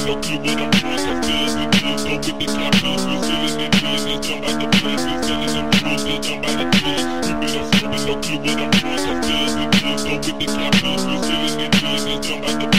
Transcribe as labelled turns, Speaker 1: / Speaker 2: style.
Speaker 1: no clue what I'm doing, cause bills and deals go with the capital. We're selling and dealing, jump out the plans, we're selling them jewels, they jump out the trees. You better see with no clue what I'm doing, cause bills and deals go with the capital. We're selling and dealing, jump out the